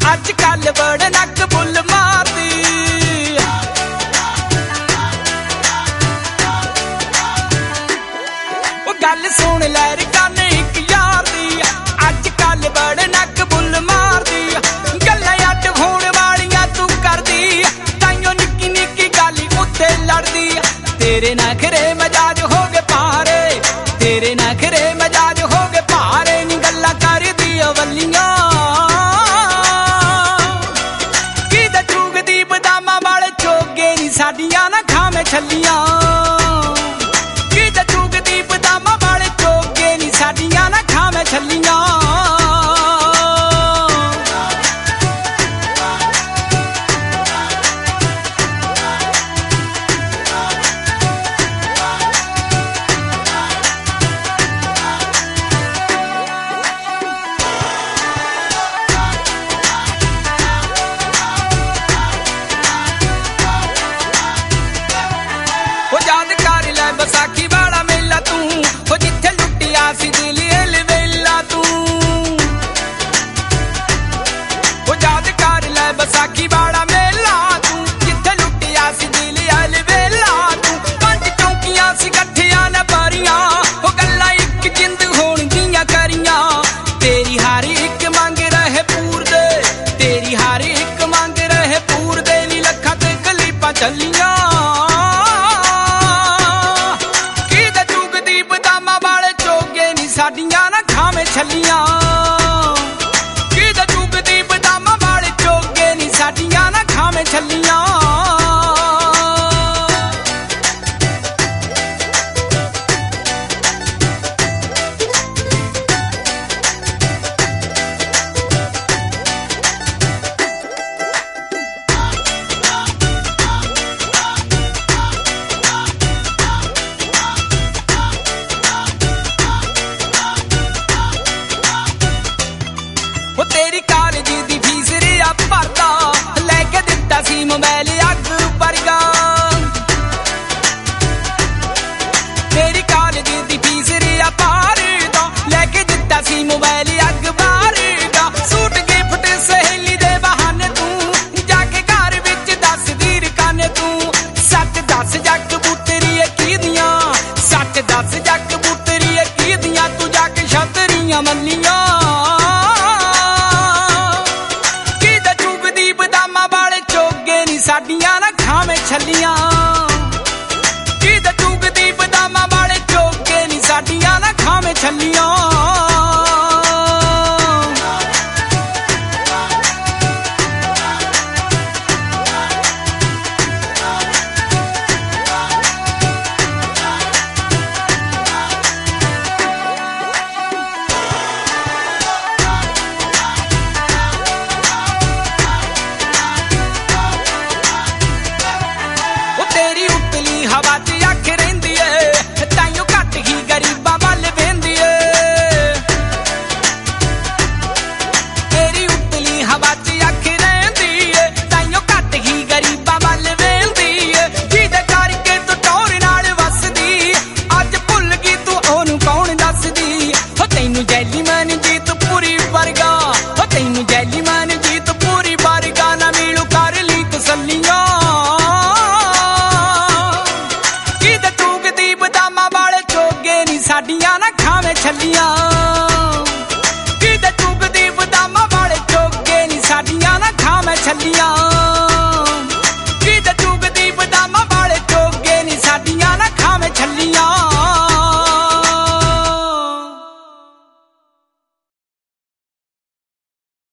अज कल बड़ नक बुल मारदी गल सुन लैर कन एक यार दी अज कल बड़ नक बुल मारदी गल्लां अड होण वालियां तू करदी ताइयों निक्की निक्की गल उत्ते लड़दी तेरे नखरे मजाज हो गए पारे तेरे नखरे मजाज हो गए पारे नी गल्लां करदी अवलियां की दा चूगदी बदामां वाले चोगे नी साडियां ना खावे छल्लियां साडियां ना खावे छल्लियां हो याद कर लै बैसाखी वाला मेला तू हो जिथे लुटिया सी दिल वेला तू हो याद कर लै बैसाखी वाला मेला तू जिथे लुटिया सी दिल वेला तू पंज चौकियां सी कट्ठियां न बारियां हो गल्लां इक जिंद होण दियां करियां तेरी हर एक मंग रहे पूर दे तेरी हर एक मंग रहे पूर दे नी लखां ते कलीपां चलियां साडियां ना खावे छल्लियां की दा चूगदी बदामां वाले चोगे नी साडियां ना खावे छल्लियां तेरी कालेज दी फीस रिया भरदा लेके दिता सी मोबाइल अग वर्गा तेरी कालेज दी फीस रिया भरदा लेके दिता सी मोबाइल अग वर्गा सूट गिफ्ट सहेली दे बहाने तू जाके घर विच दस दी रकाने तू सच दस जग कबूतरी कीदियां सच दस जग कबूतरी कीदियां तू जाके छतरियां मल्लियां साडियां ना खावे छल्लियां की दा चूगदी बदामां वाले चोगे नी साडियां ना खावे छल्लियां हवा च अख रहिंदी ऐ ताइयों घट ही गरीबां वल वेंदी ऐ तेरी उतली हवा च अख रहिंदी ऐ ताइयों घट ही गरीबां वल वेंदी ऐ जिहदे करके तू टौर नाल वसदी अज भुल गई तू ओनू कौन दसदी हो तैनू जैली मन जीत पूरी वर्गा हो तैनू जैली मन जीत पूरी वर्गा ना मिलू कर ली तसल्लियां साडियां ना खावे छल्लियां की दा चूगदी बदामां वाले चोगे नी साडियां ना खावे छल्लियां